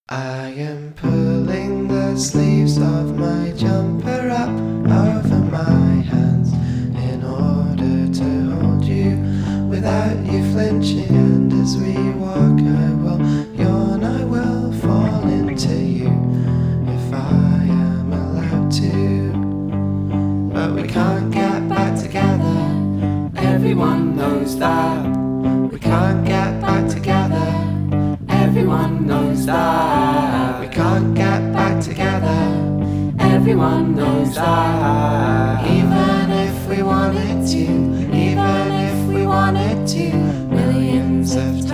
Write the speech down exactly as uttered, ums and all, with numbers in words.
I am pulling the sleeves of my jumper up over my hands in order to hold you without you flinching. And as we walk, I will yawn, I will fall into you if I am allowed to. But we can't get back together, everyone knows that. We can't get back together, everyone knows that. We can't get back together, everyone knows that. Even if we wanted to, even if we wanted to, millions of